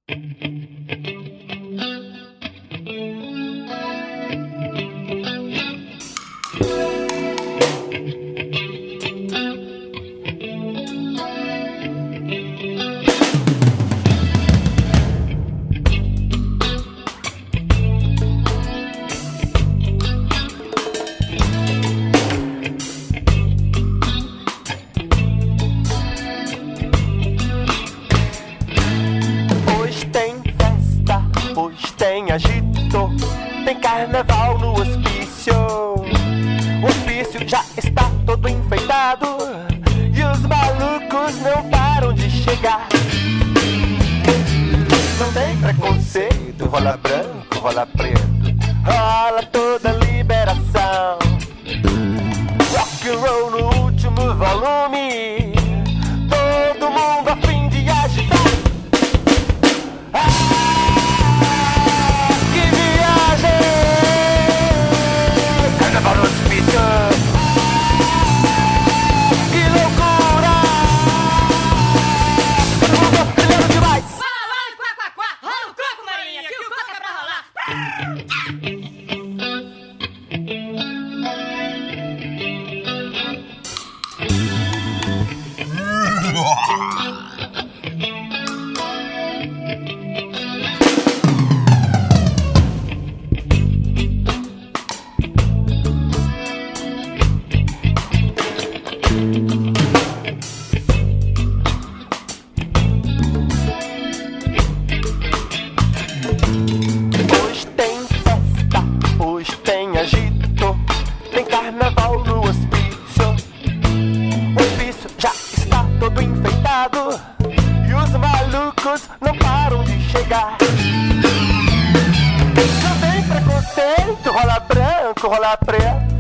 Tem agito, tem carnaval no hospício. O hospício já está todo enfeitado e os malucos não param de chegar. Não tem preconceito, rola branco, rola preto, rola toda liberação. Rock and roll no último volume, todo mundo a fim de agitar. Carnaval no hospício, que loucura! Todo mundo brilhando demais! Rola, quá, quá, quá! Rola o coco, Marinha, que o coco é pra rolar! Hoje tem festa, hoje tem agito, tem carnaval no hospício. O hospício já está todo enfeitado e os malucos não param de chegar. Não tem preconceito, rola branco, rola preto,